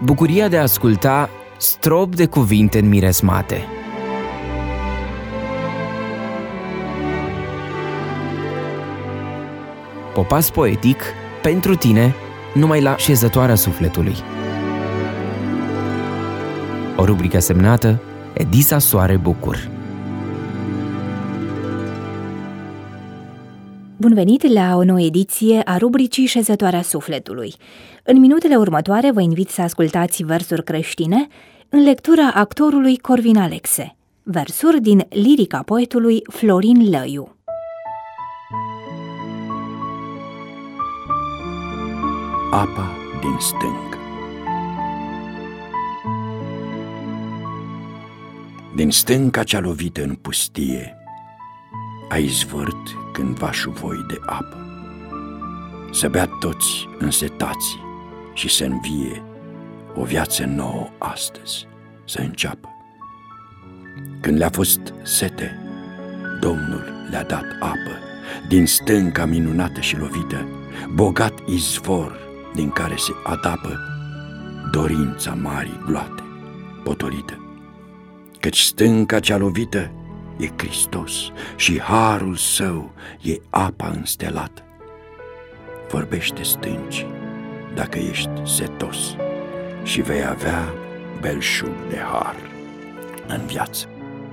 Bucuria de a asculta strop de cuvinte înmiresmate. Popas poetic pentru tine, numai la Șezătoarea Sufletului. O rubrică semnată Edisa Soare Bucur. Bun venit la o nouă ediție a rubricii Șezătoarea Sufletului. În minutele următoare vă invit să ascultați versuri creștine în lectura actorului Corvin Alexe, versuri din lirica poetului Florin Lăiu. Apa din stâncă. Din stânca cea lovită în pustie a izvârt cândva șuvoi de apă. Să bea toți însetați și să învie o viață nouă astăzi, să înceapă. Când le-a fost sete, Domnul le-a dat apă din stânca minunată și lovită, bogat izvor din care se adapă dorința marii gloate, potolită. Căci stânca cea lovită e Hristos și harul său e apa înstelată. Vorbește stânci dacă ești setos și vei avea belșug de har în viață.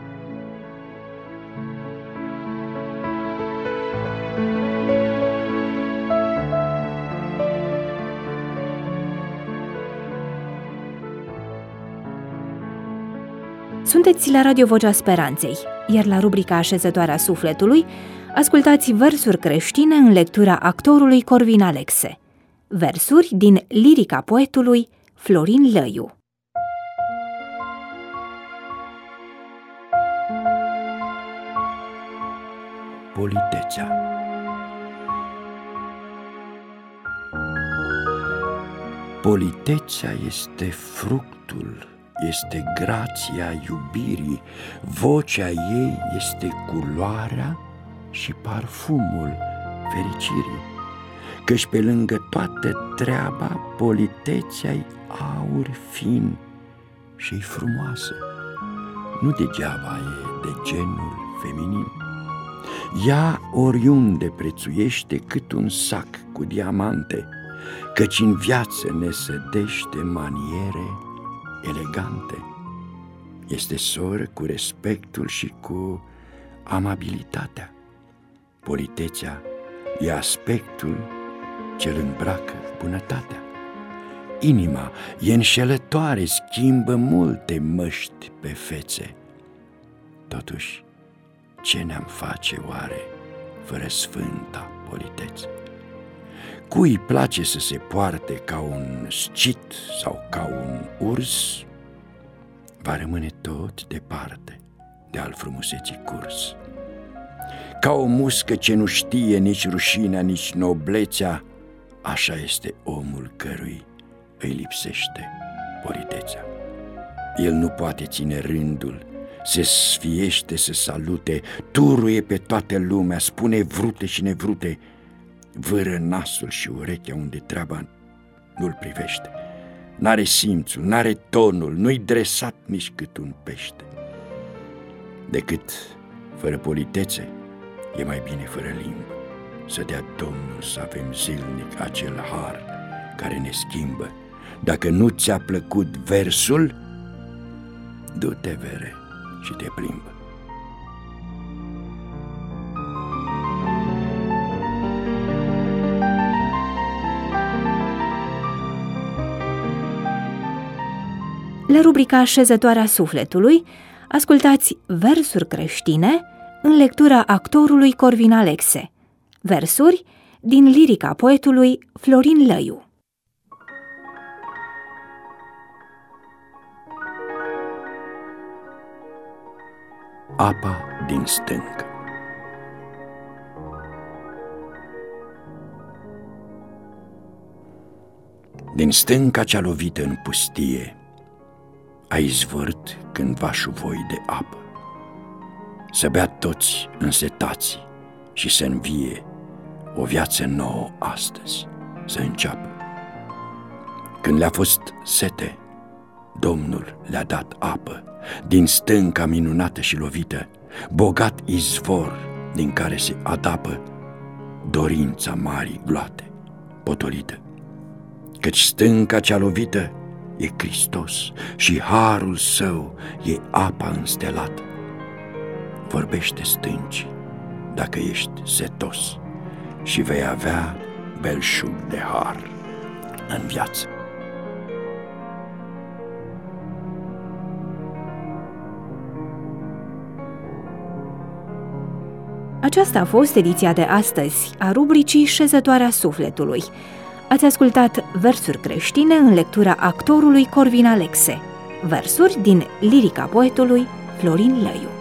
Sunteți la Radio Vocea Speranței, iar la rubrica Șezătoarea Sufletului ascultați versuri creștine în lectura actorului Corvin Alexe, versuri din lirica poetului Florin Lăiu. Politețea. Politețea este fructul, este grația iubirii, vocea ei este culoarea și parfumul fericirii. Căci pe lângă toată treaba, politețea-i aur fin și-i frumoasă. Nu degeaba e de genul feminin. Ea oriunde prețuiește cât un sac cu diamante, căci în viață ne sădește maniere elegante. Este soră cu respectul și cu amabilitatea. Politețea e aspectul ce-l îmbracă bunătatea. Inima e înșelătoare, schimbă multe măști pe fețe. Totuși, ce ne-am face oare fără sfânta politețe? Cui îi place să se poarte ca un scit sau ca un urs, va rămâne tot departe de al frumuseții curs. Ca o muscă ce nu știe nici rușinea, nici noblețea, așa este omul cărui îi lipsește politețea. El nu poate ține rândul, se sfiește să salute, turuie pe toată lumea, spune vrute și nevrute, vâră nasul și urechea unde treaba nu-l privește. N-are simțul, n-are tonul, nu-i dresat nici cât un pește. Decât fără politețe, e mai bine fără limbă. Să dea Domnul să avem zilnic acel har care ne schimbă. Dacă nu ți-a plăcut versul, du-te, vere, și te plimbă. La rubrica Șezătoarea Sufletului ascultați versuri creștine în lectura actorului Corvin Alexe, versuri din lirica poetului Florin Lăiu. Apa din stâncă. Din stânca cea lovită în pustie a izvârt cândva șuvoi de apă. Să bea toți însetați și să învie o viață nouă astăzi, să înceapă. Când le-a fost sete, Domnul le-a dat apă din stânca minunată și lovită, bogat izvor din care se adapă dorința marii gloate potolită. Căci stânca cea lovită e Hristos și harul său e apa înstelată. Vorbește stâncii dacă ești setos și vei avea belșug de har în viață. Aceasta a fost ediția de astăzi a rubricii Șezătoarea Sufletului. Ați ascultat versuri creștine în lectura actorului Corvin Alexe, versuri din lirica poetului Florin Lăiu.